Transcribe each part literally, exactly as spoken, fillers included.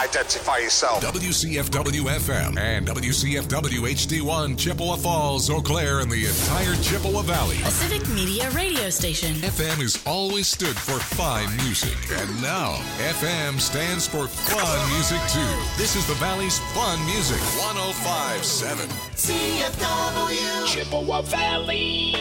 Identify yourself. W C F W F M and W C F W H D one, Chippewa Falls, Eau Claire, and the entire Chippewa Valley. A civic media radio station. F M has always stood for fine music, and now F M stands for fun music too. This is the Valley's fun music. one oh five point seven C F W Chippewa Valley.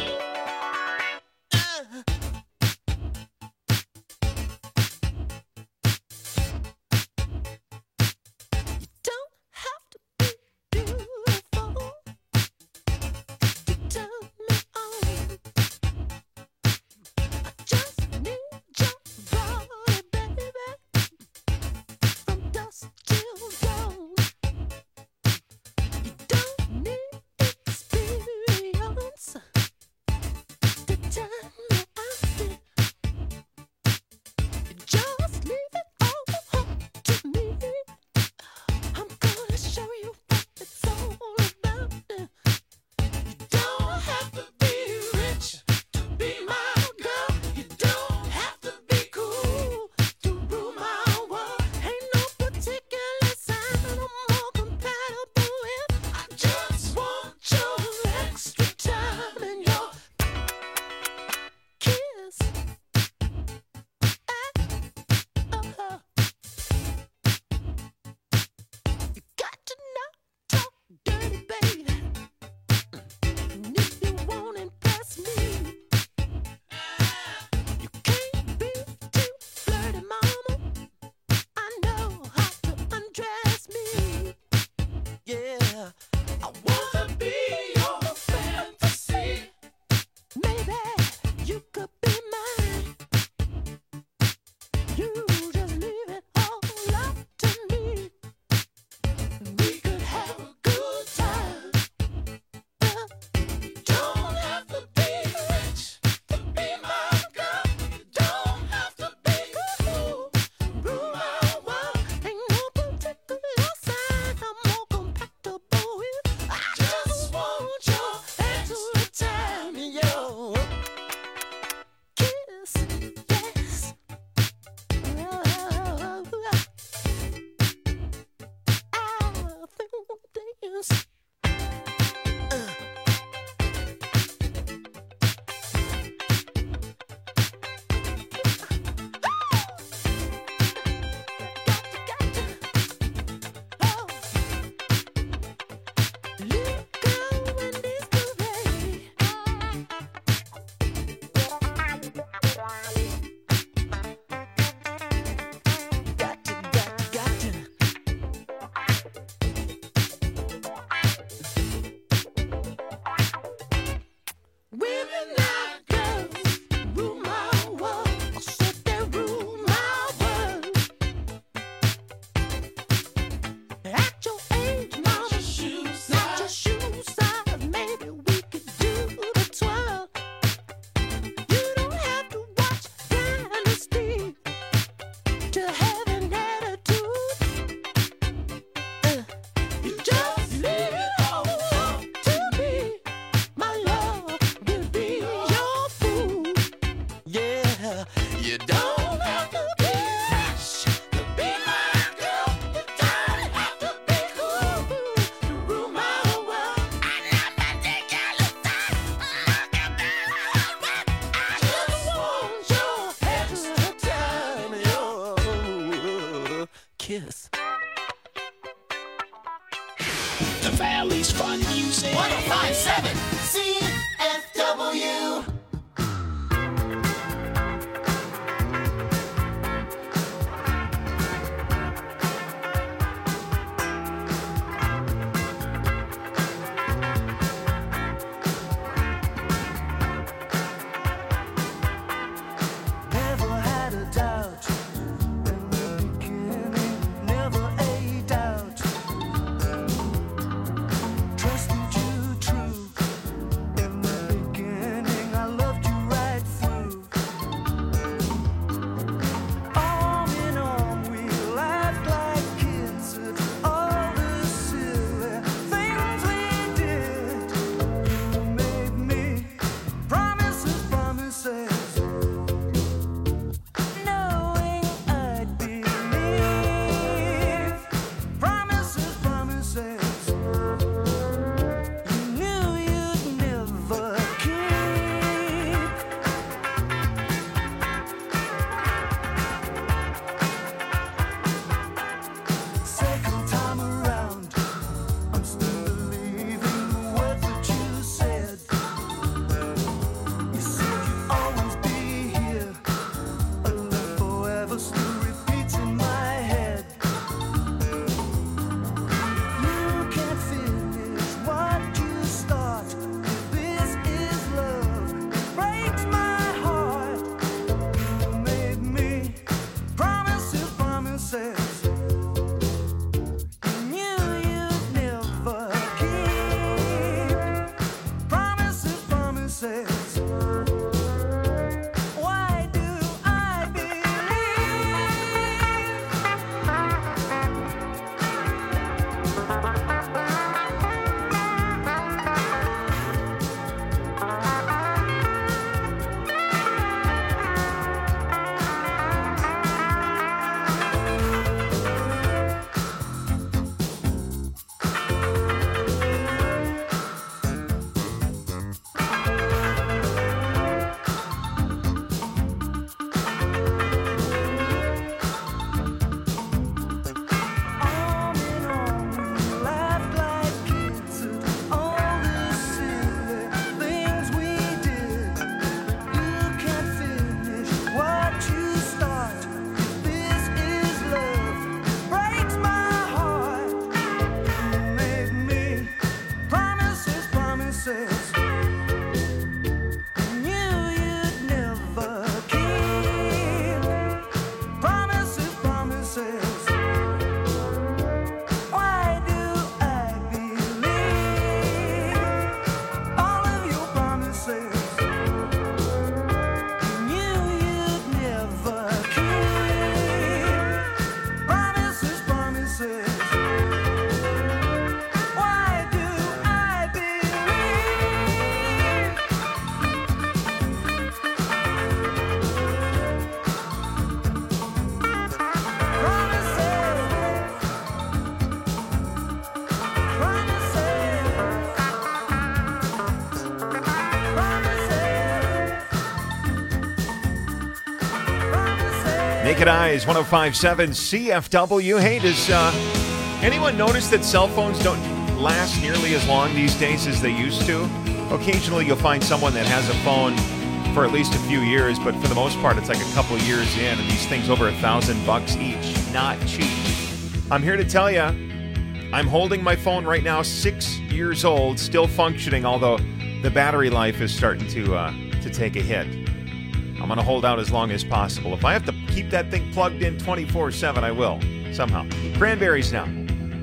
Naked Eyes, one oh five point seven C F W. Hey, does uh, anyone notice that cell phones don't last nearly as long these days as they used to? Occasionally you'll find someone that has a phone for at least a few years, but for the most part it's like a couple years in, and these things over a thousand bucks each. Not cheap. I'm here to tell you, I'm holding my phone right now, six years old, still functioning, although the battery life is starting to uh, to take a hit. I'm going to hold out as long as possible. If I have to keep that thing plugged in twenty-four seven, I will, somehow. Cranberries now.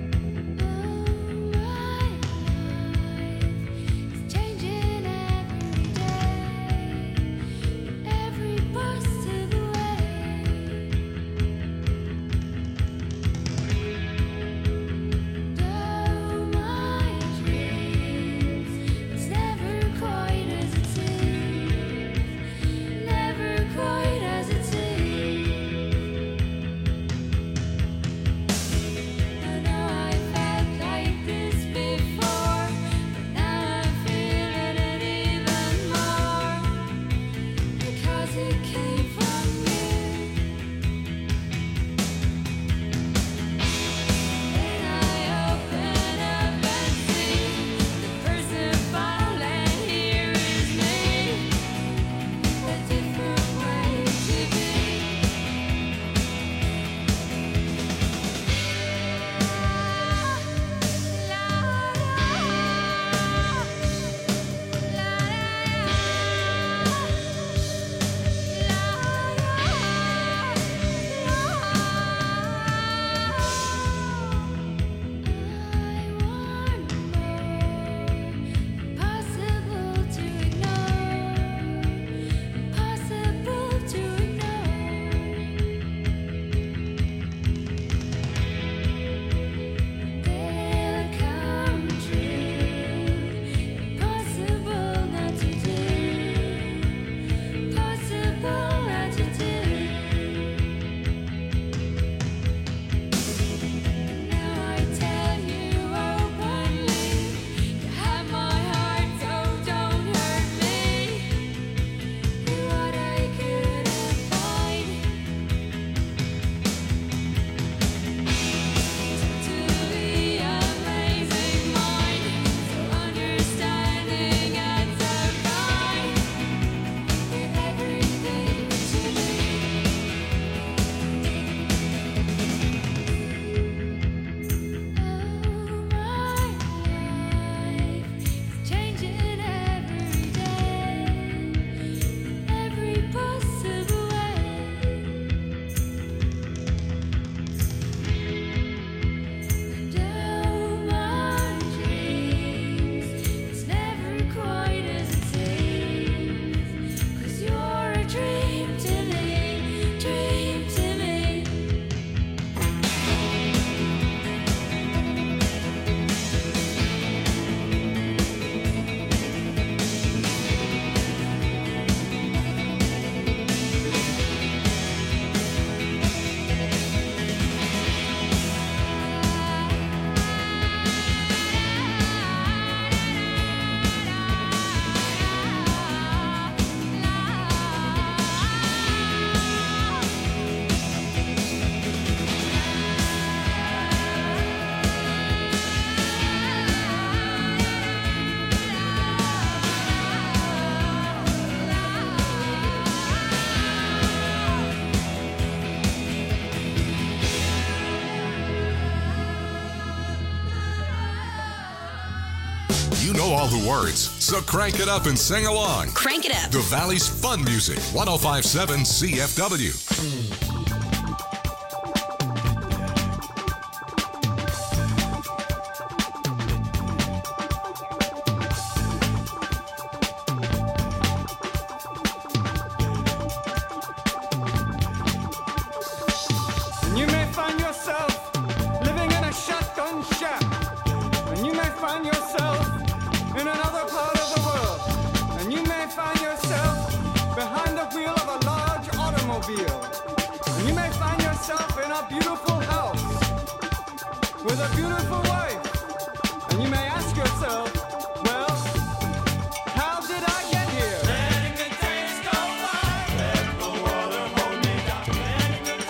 You know all the words, so crank it up and sing along. Crank it up. The Valley's Fun Music, one oh five point seven C F W. You may find yourself living in a shotgun shack, and you may find yourself in another part of the world, and you may find yourself behind the wheel of a large automobile, and you may find yourself in a beautiful house with a beautiful wife, and you may ask yourself, well, how did I get here? Letting the days go by, let the water hold me down. Letting the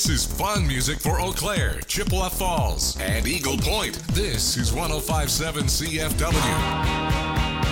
This is fun music for Eau Claire, Chippewa Falls, and Eagle Point. This is one oh five point seven C F W.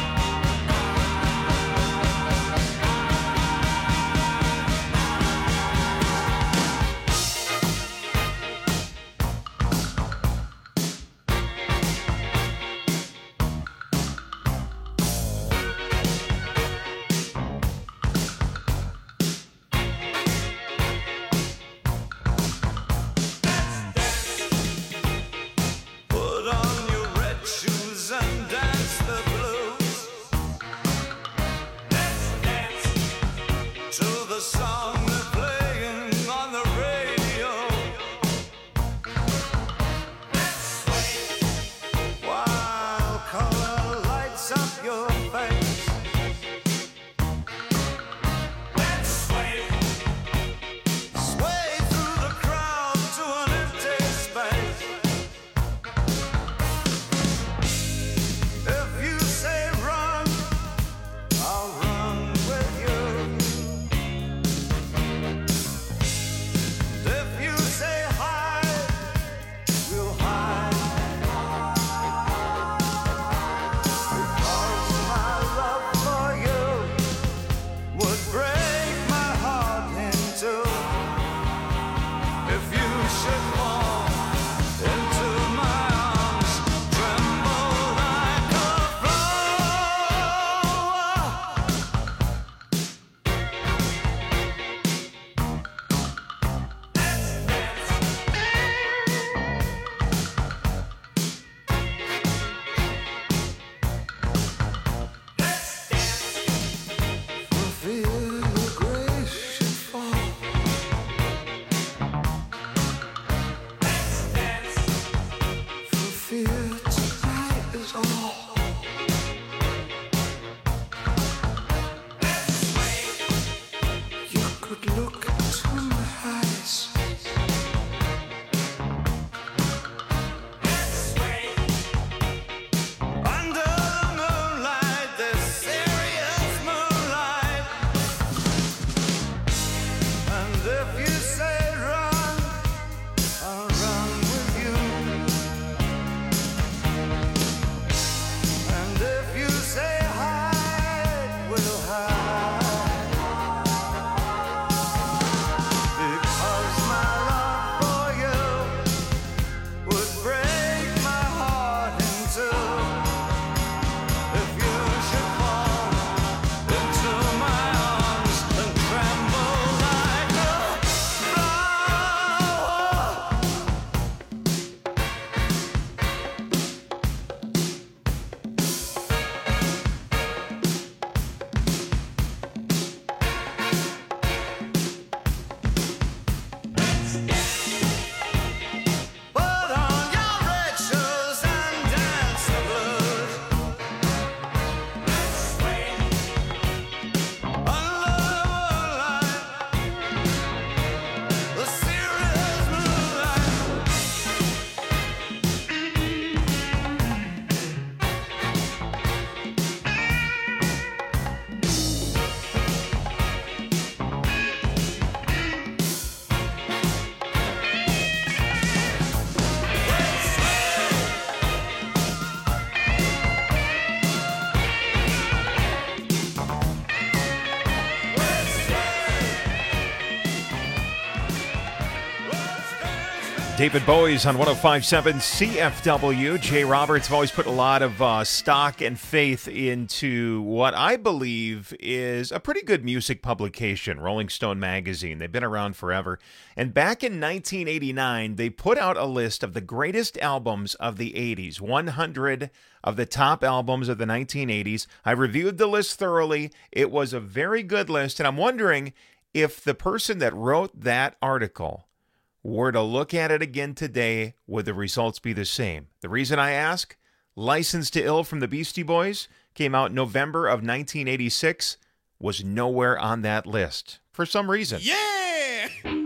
David Bowie's on one oh five point seven C F W. Jay Roberts have always put a lot of uh, stock and faith into what I believe is a pretty good music publication, Rolling Stone magazine. They've been around forever. And back in nineteen eighty-nine, they put out a list of the greatest albums of the eighties, one hundred of the top albums of the nineteen eighties. I reviewed the list thoroughly. It was a very good list, and I'm wondering if the person that wrote that article were to look at it again today, would the results be the same? The reason I ask, Licensed to Ill from the Beastie Boys came out November of nineteen eighty-six, was nowhere on that list for some reason. Yeah!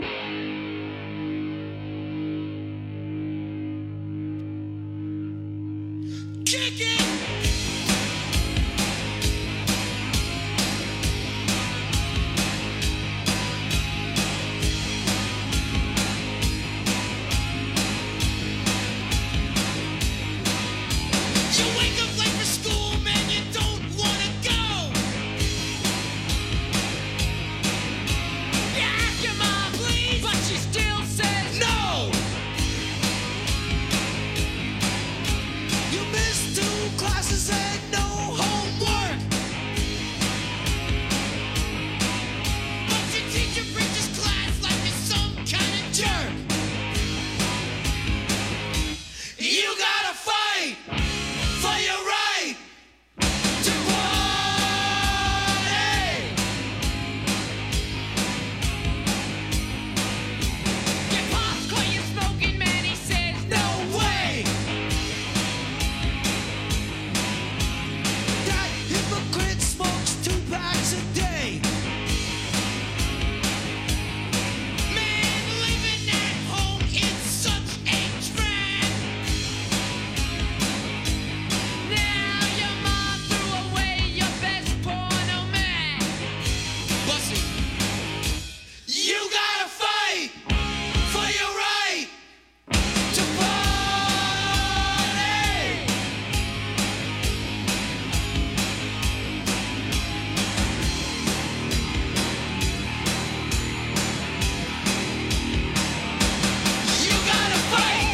Kick it! teachers had no homework. But your teacher preaches class like you're some kind of jerk. You gotta fight for your right to party. Your pop's caught you smoking, man, he says no way. That hypocrite smokes two packs a day. Man, living at home is such a drag. Now your mom threw away your best porno mag. Bussy, you gotta fight for your right to party. You gotta fight.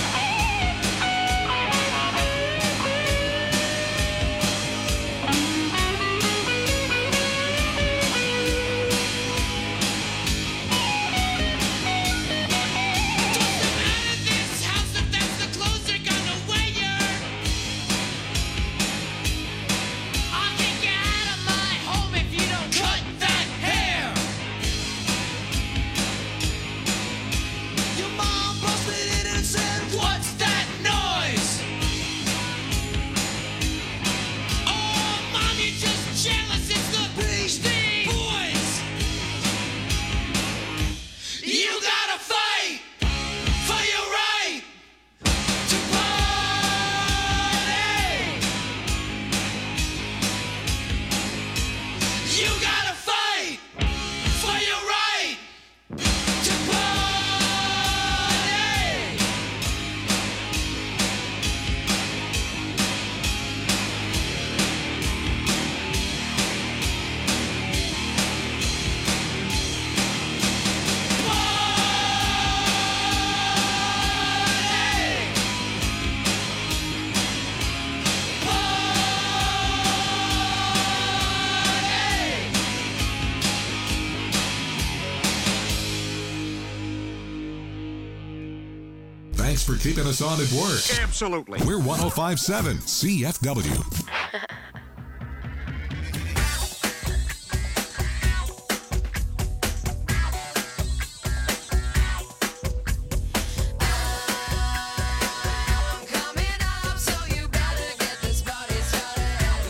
Toss them out of this house if that's the clothes they're gonna wear. I'll kick you out of my home if you don't cut that hair. Your mom busted in and said, "What's that noise?" Oh, mom, you're just jealous. It's the Beastie Boys. You gotta fight for your right to party. You gotta fight for your right to party. Thanks for keeping us on at work. Absolutely. We're one oh five point seven C F W. Coming up, so you better get this party started.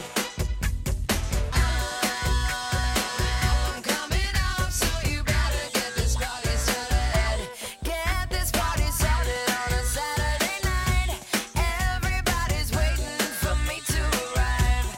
I'm coming up, so you better get this party started. Get this party started on a Saturday night. Everybody's waiting for me to arrive.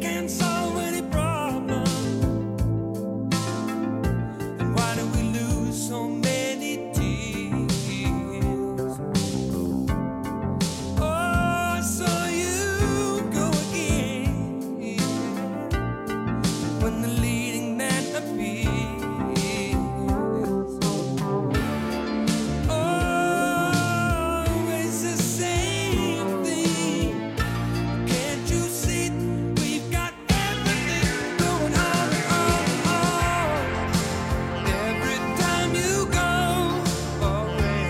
can't solve any problem, then why do we lose so many tears? Oh, so you go again when the leading man appears. Always the same thing. Can't you see we've got everything going on, on, on? Every time you go away,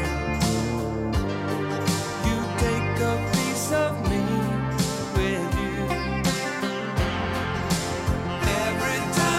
you take a piece of me with you. Every time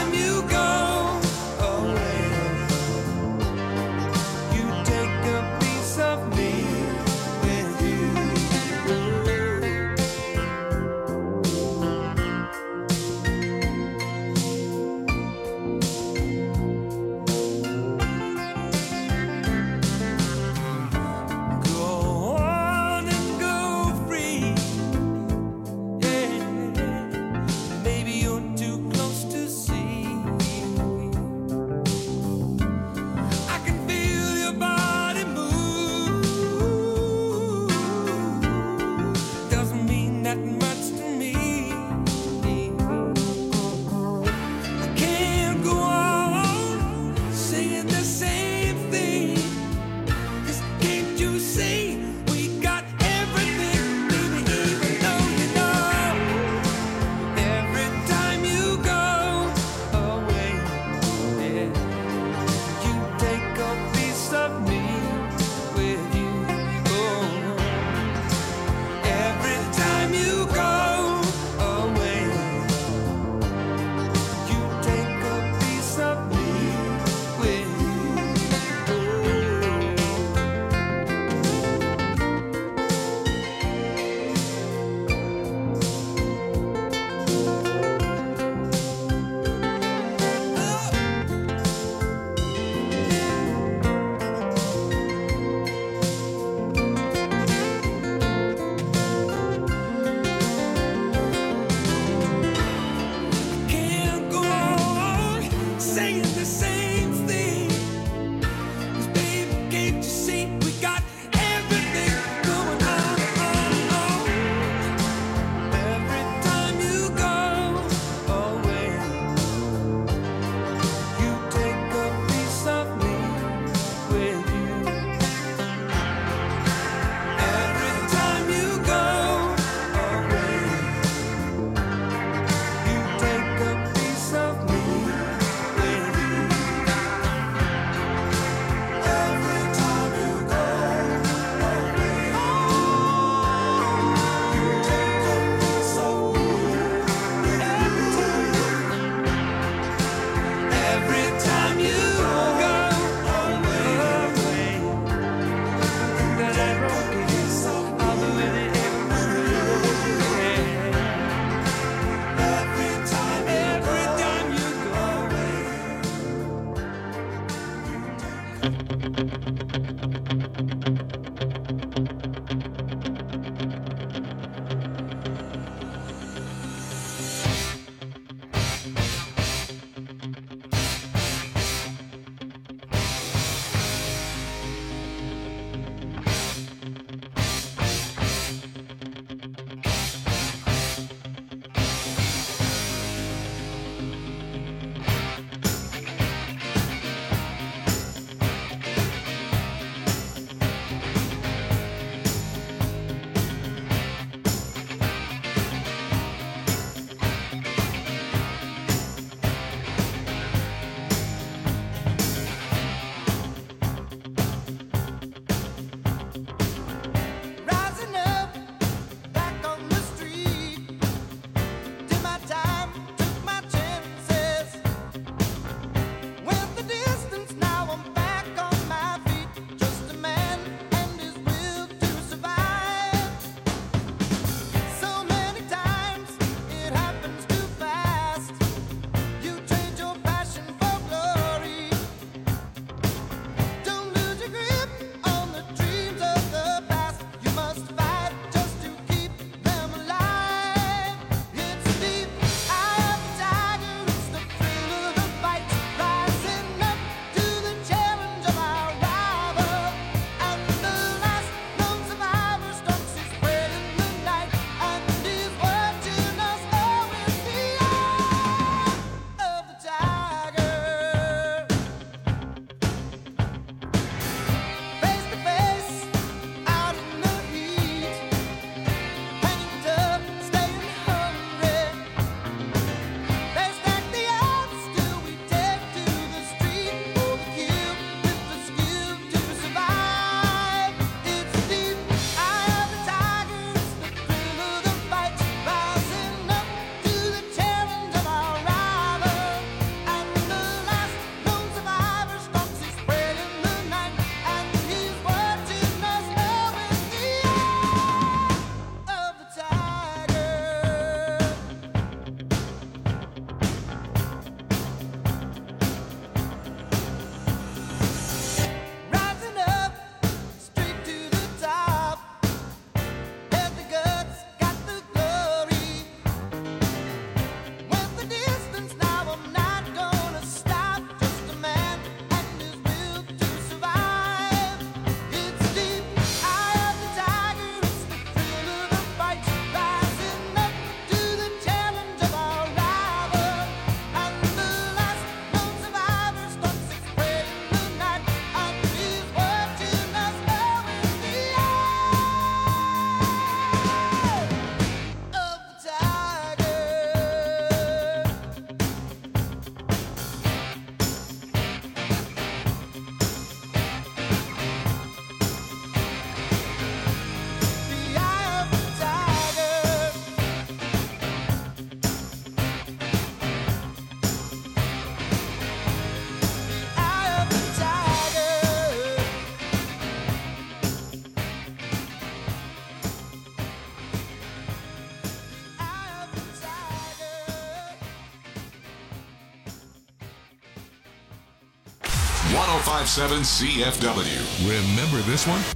oh five point seven C F W. Remember this one?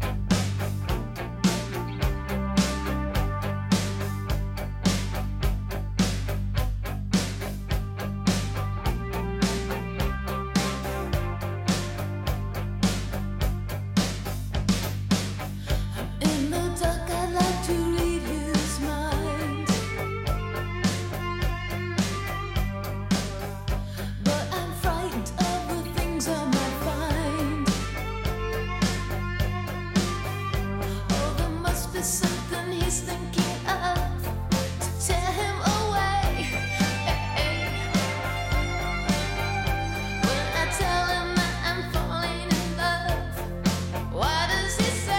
In the dark, I like to read his mind, but I'm frightened of the things I might find. Oh, there must be something he's thinking of to tear him away. When I tell him that I'm falling in love, what does he say?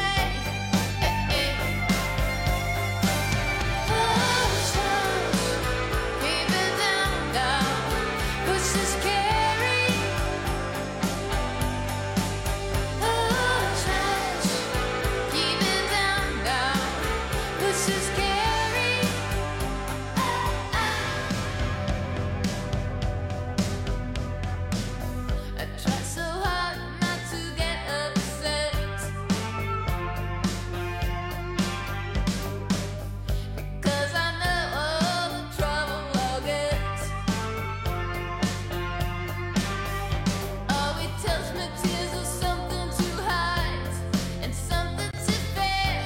Hush, hush, keep it down, down, 'cause it's scary. Hush, hush, keep it down, down, 'cause it's scary. I try so hard not to get upset, 'cause I know all the trouble I'll get. Oh, he tells me tears are something to hide and something to fear.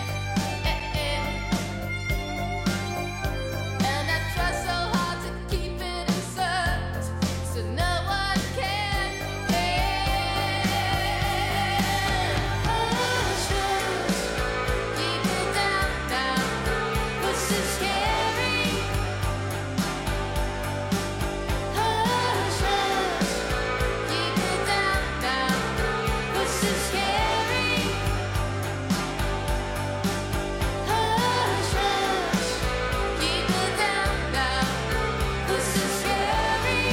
And I try so hard to keep it inside, so no one can hear. Hush, hush, keep it down, down, 'cause it's scary. Hush, hush, keep it down, down, 'cause it's scary. Hush, hush, keep it down, down, 'cause it's scary.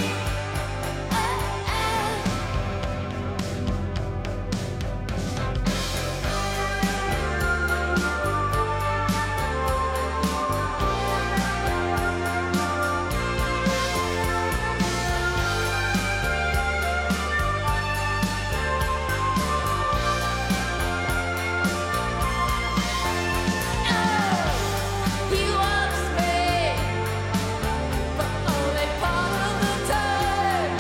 He wants me, but only part of the time.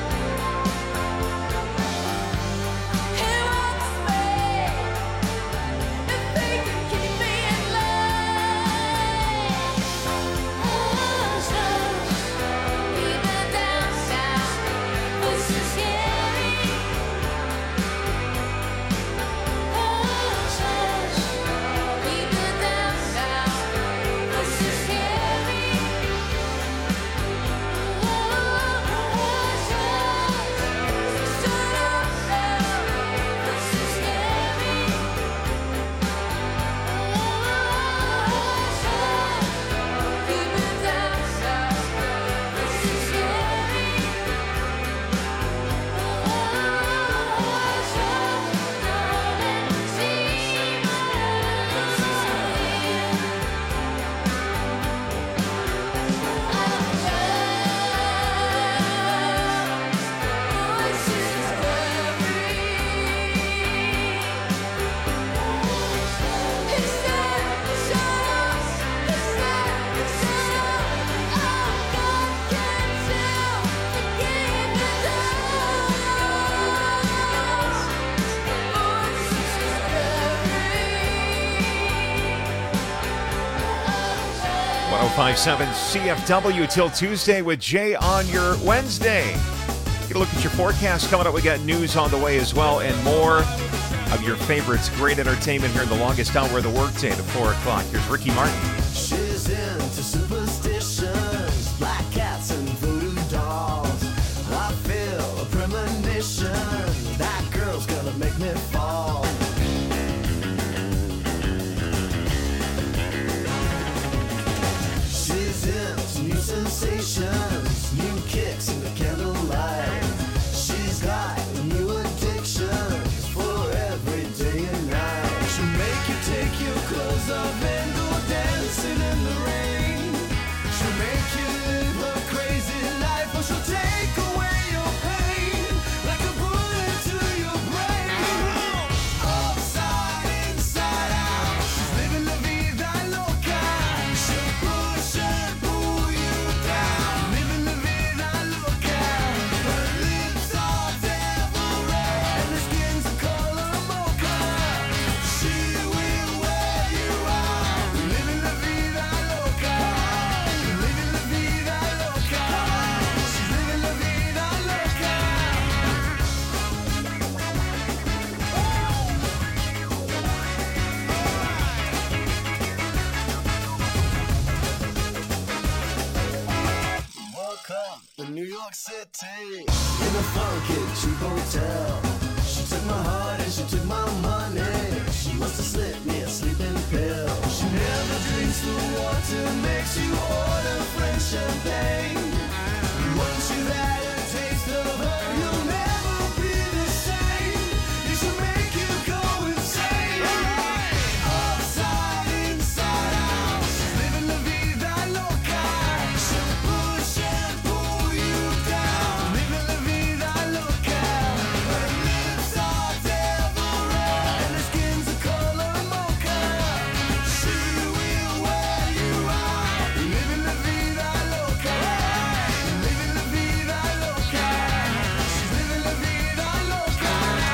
He wants me if he can keep me in line. Hush, hush, keep it down, down, 'cause it's scary. Hush, hush, keep it down, down, 'cause it's scary. Hush, hush, shut up now, 'cause it's scary. Hush, hush, keep it down, down, 'cause it's scary. Hush, hush, darling, see my eyes, 'cause it's one oh five point seven C F W till Tuesday with Jay on your Wednesday. Get a look at your forecast coming up. We got news on the way as well, and more of your favorites. Great entertainment here in the longest hour of the workday at four o'clock. Here's Ricky Martin. She's into superstitions, black cats and voodoo dolls. I feel a premonition, that girl's gonna make me fall. She's into new sensations, new kicks in the candlelight. She's got new addictions for every day and night. She'll make you take your clothes off and go dancing in the rain. in New York City, in a funky cheap hotel. She took my heart and she took my money. She must have slipped me a sleeping pill. She never drinks the water, makes you order French champagne. Once you've had a taste of her, you'll never be the same. It should make you go insane. Upside, inside out, she's living la vida loca. She'll push and pull you down, living la vida loca. Her lips are devil red and her skin's the color mocha. She will wear you out, living la vida loca. Living la vida loca. She's living la vida loca.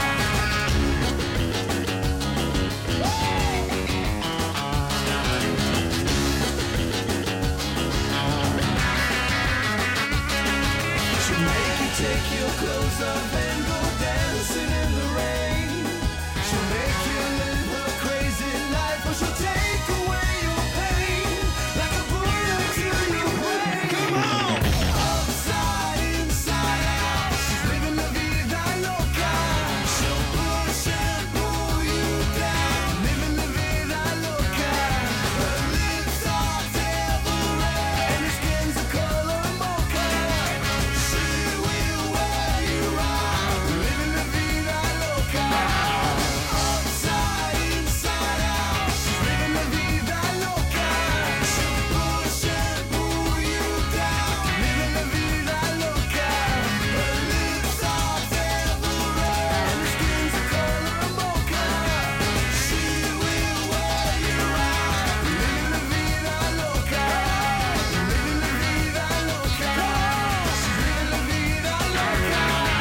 She'll make you take your clothes off and go dancing in the rain. She'll make you live her crazy life, or she'll take away your pain like a bullet to your brain. Come on! Upside, inside out, she's living la vida loca. She'll push and pull you down, living la vida loca. Her lips are devil red and her skin's the color mocha. She will wear you out, living la vida loca. Upside, inside out, she's living la vida loca. She'll push and pull you down, living la vida loca. Her lips are devil red and her skin's the color mocha. She will wear you out, living la vida loca. Living la vida loca. She's living la vida loca.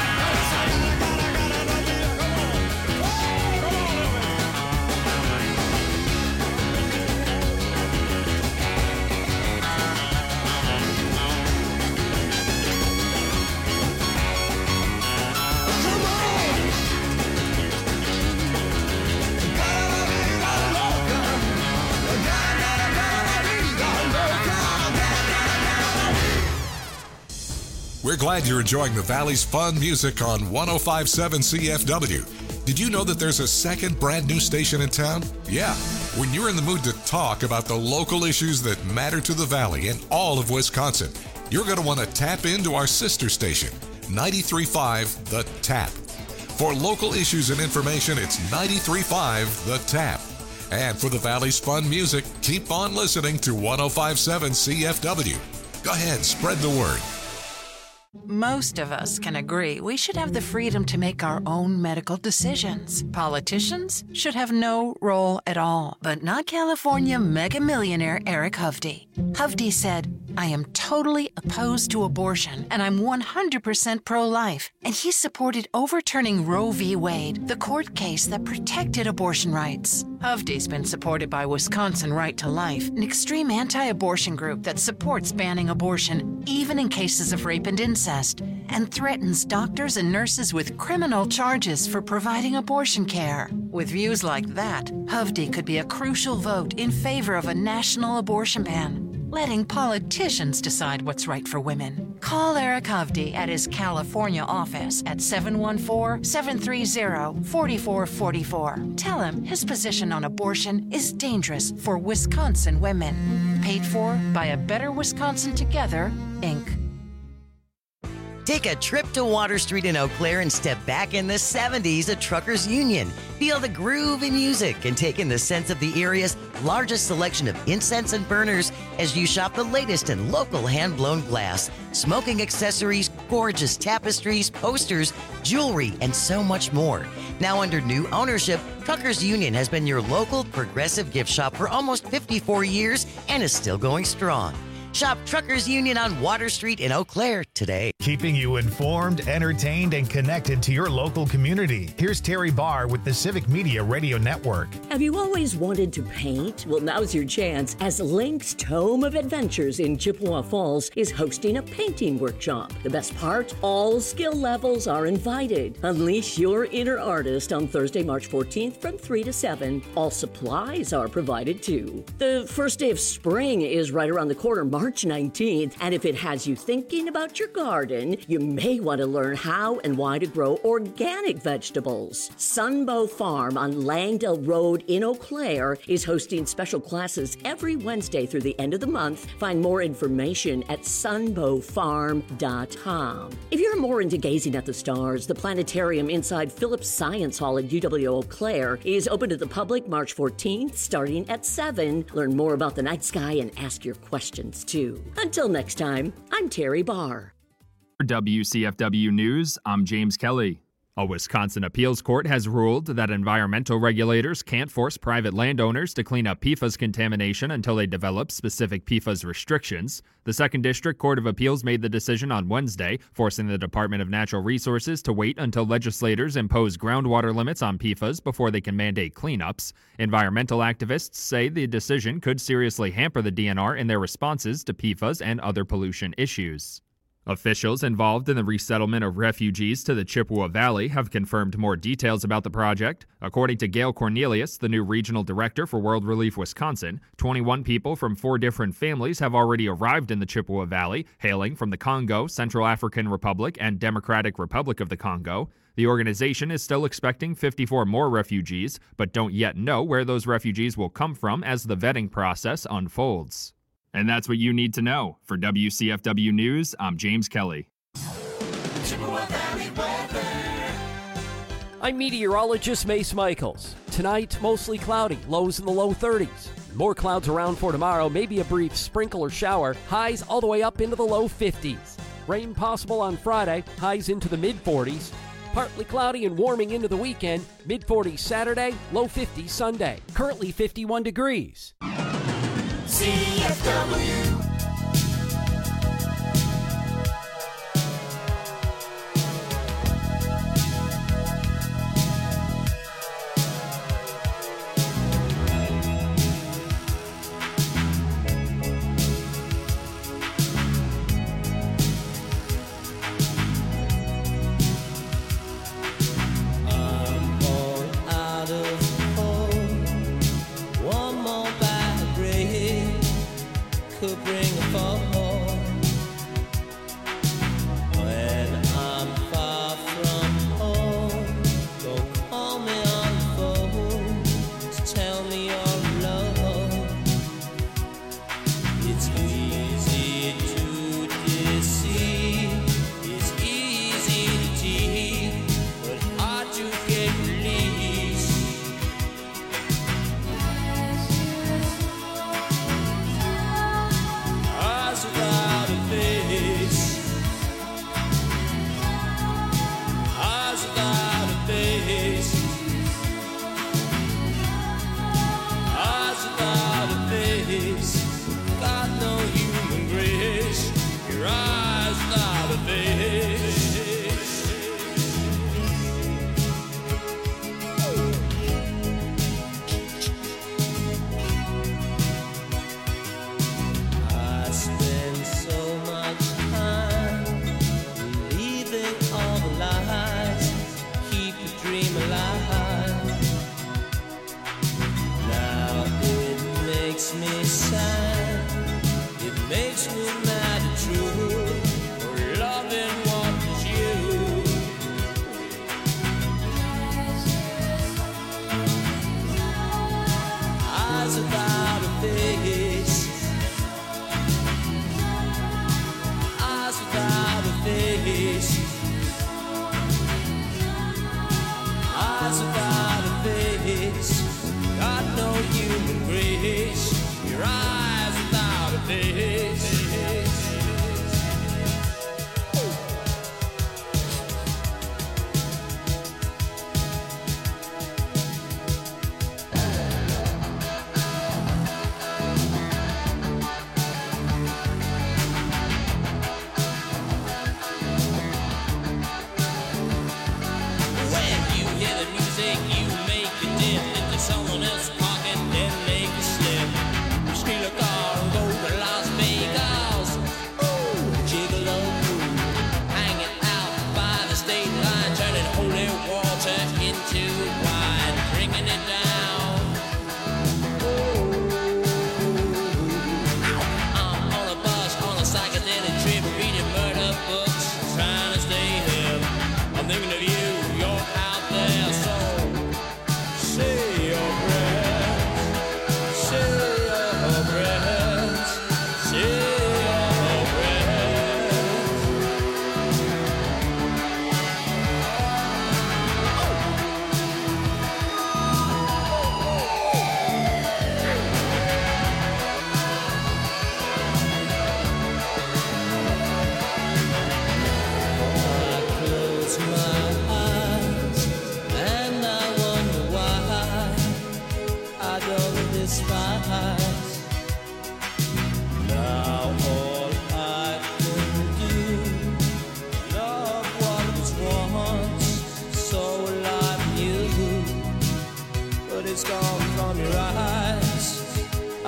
We're glad you're enjoying the Valley's fun music on one oh five point seven C F W. Did you know that there's a second brand new station in town? Yeah. When you're in the mood to talk about the local issues that matter to the Valley and all of Wisconsin, you're going to want to tap into our sister station, ninety-three point five The Tap. For local issues and information, it's ninety-three point five The Tap. And for the Valley's fun music, keep on listening to one oh five point seven C F W. Go ahead, spread the word. Most of us can agree we should have the freedom to make our own medical decisions. Politicians should have no role at all, but not California mega millionaire Eric Hovde. Hovde said, "I am totally opposed to abortion and I'm one hundred percent pro-life." And he supported overturning Roe v. Wade, the court case that protected abortion rights. Hovde's been supported by Wisconsin Right to Life, an extreme anti-abortion group that supports banning abortion, even in cases of rape and incest, and threatens doctors and nurses with criminal charges for providing abortion care. With views like that, Hovde could be a crucial vote in favor of a national abortion ban, letting politicians decide what's right for women. Call Eric Hovde at his California office at seven one four, seven three zero, four four four four. Tell him his position on abortion is dangerous for Wisconsin women. Paid for by A Better Wisconsin Together, Incorporated. Take a trip to Water Street in Eau Claire and step back in the seventies at Truckers Union. Feel the groove in music and take in the sense of the area's largest selection of incense and burners as you shop the latest in local hand-blown glass, smoking accessories, gorgeous tapestries, posters, jewelry, and so much more. Now under new ownership, Truckers Union has been your local progressive gift shop for almost fifty-four years and is still going strong. Shop Truckers Union on Water Street in Eau Claire today. Keeping you informed, entertained, and connected to your local community. Here's Terry Barr with the Civic Media Radio Network. Have you always wanted to paint? Well, now's your chance, as Link's Tome of Adventures in Chippewa Falls is hosting a painting workshop. The best part? All skill levels are invited. Unleash your inner artist on Thursday, March fourteenth from three to seven. All supplies are provided too. The first day of spring is right around the corner. March nineteenth. And if it has you thinking about your garden, you may want to learn how and why to grow organic vegetables. Sunbow Farm on Langdale Road in Eau Claire is hosting special classes every Wednesday through the end of the month. Find more information at sunbow farm dot com. If you're more into gazing at the stars, the planetarium inside Phillips Science Hall at U W Eau Claire is open to the public March fourteenth, starting at seven. Learn more about the night sky and ask your questions, too. Until next time, I'm Terry Barr. For W C F W News, I'm James Kelly. A Wisconsin appeals court has ruled that environmental regulators can't force private landowners to clean up P F A S contamination until they develop specific P F A S restrictions. The Second District Court of Appeals made the decision on Wednesday, forcing the Department of Natural Resources to wait until legislators impose groundwater limits on P F A S before they can mandate cleanups. Environmental activists say the decision could seriously hamper the D N R in their responses to P F A S and other pollution issues. Officials involved in the resettlement of refugees to the Chippewa Valley have confirmed more details about the project. According to Gail Cornelius, the new regional director for World Relief Wisconsin, twenty-one people from four different families have already arrived in the Chippewa Valley, hailing from the Congo, Central African Republic, and Democratic Republic of the Congo. The organization is still expecting fifty-four more refugees, but don't yet know where those refugees will come from as the vetting process unfolds. And that's what you need to know. For W C F W News, I'm James Kelly. I'm meteorologist Mace Michaels. Tonight, mostly cloudy, lows in the low thirties. More clouds around for tomorrow, maybe a brief sprinkle or shower, highs all the way up into the low fifties. Rain possible on Friday, highs into the mid forties. Partly cloudy and warming into the weekend, mid forties Saturday, low fifties Sunday. Currently fifty-one degrees. C F W. Could bring a fall. When I'm far from home, don't call me on the phone to tell me you're alone. It's easy to deceive, it's easy to cheat, but hard to get released. Eyes without a face, eyes without a face, eyes without a face, got no human grace, your eyes without a face. I spend so much time believing all the lies, keep the dream alive. Now it makes me sad, it makes me mad and true, for loving what is you. Eyes without a face, eyes without a face, eyes without a face, got no human grace, your eyes without a face. When you hear the music, you make it dim into someone else's pocket, then make a slip. You steal a car and go to Las Vegas.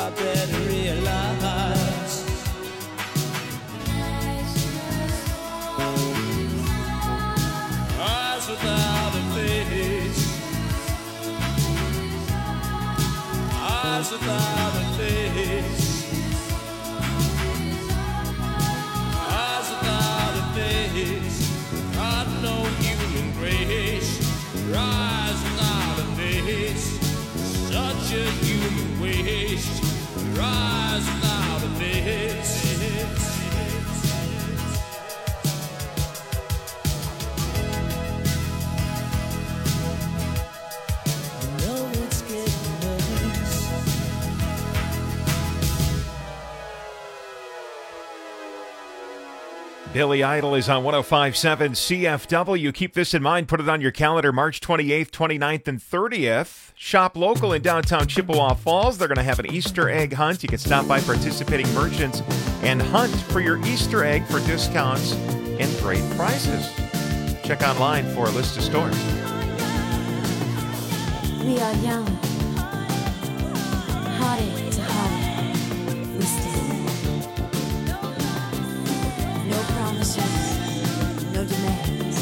I better realize. Eyes without a face, eyes without a face, eyes without a face, got no human grace. Eyes without a face, such a human waste. Eyes without a face. Billy Idol is on one oh five point seven C F W. Keep this in mind. Put it on your calendar. March twenty-eighth, twenty-ninth, and thirtieth. Shop local in downtown Chippewa Falls. They're going to have an Easter egg hunt. You can stop by participating merchants and hunt for your Easter egg for discounts and great prizes. Check online for a list of stores. We are young, heartache to heartache, we stand. No promises, no demands.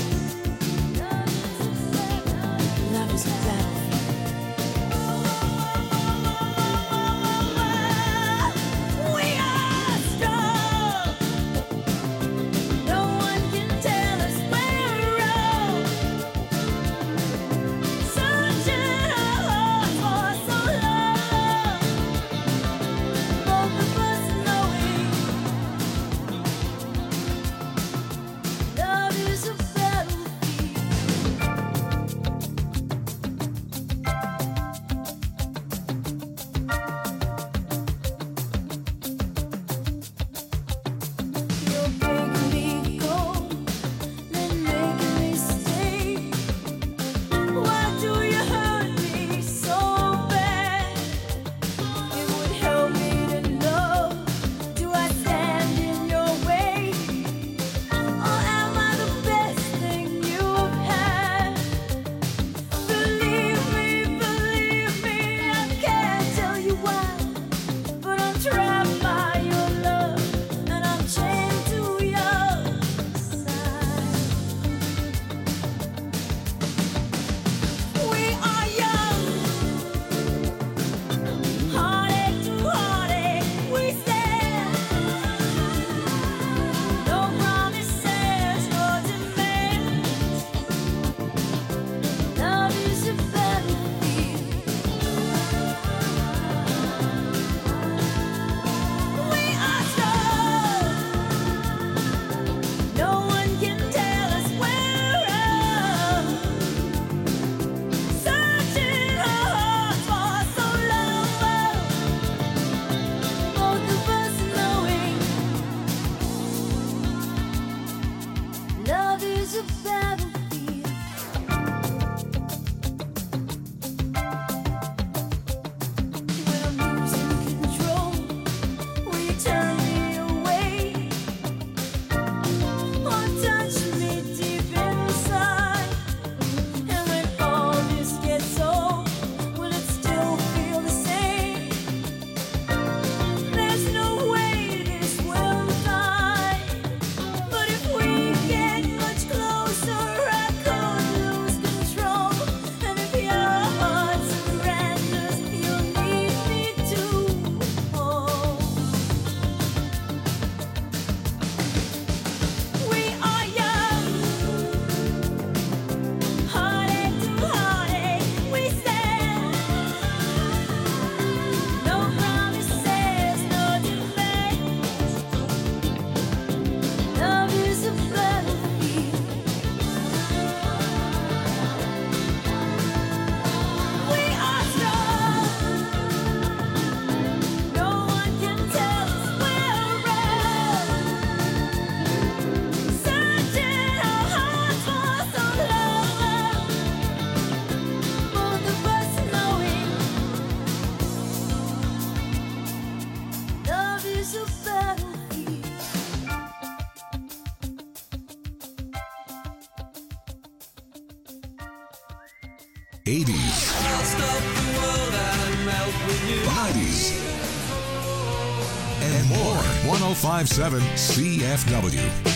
Love is a battlefield. We are strong. No one can tell us we're wrong. Searching our hearts for so long. Both of us knowing love is a battlefield. You're breaking me cold, then making me stay. Why do you hurt me so bad? It would help me to know. Do I stand in your way? Or am I the best thing you've had? Believe me, believe me, I can't tell you why, but I'm trapped by your love, and I'm chained to your side. We are young, heartache to heartache, we stand. No promises, no demands. Love is a battlefield. We are strong. No one can tell us we're wrong. Searching our hearts for so long. Both of us knowing love is a battlefield. When I'm losing control, will you turn me away? Or touch me deep inside? And when all this gets old, will it still feel the same? There's no way this will die. But if we get much closer, I could lose control. And if your heart surrenders, you'll need me to hold. We are young, heartache to heartache, we stand. No promises, no demands. Love is a battlefield. We are strong. No one can tell us we're wrong. Searching our hearts for so long. Both of us knowing love is a battlefield. eighties, I'll stop the world and melt with you. nineties, and more. one oh five seven C F W.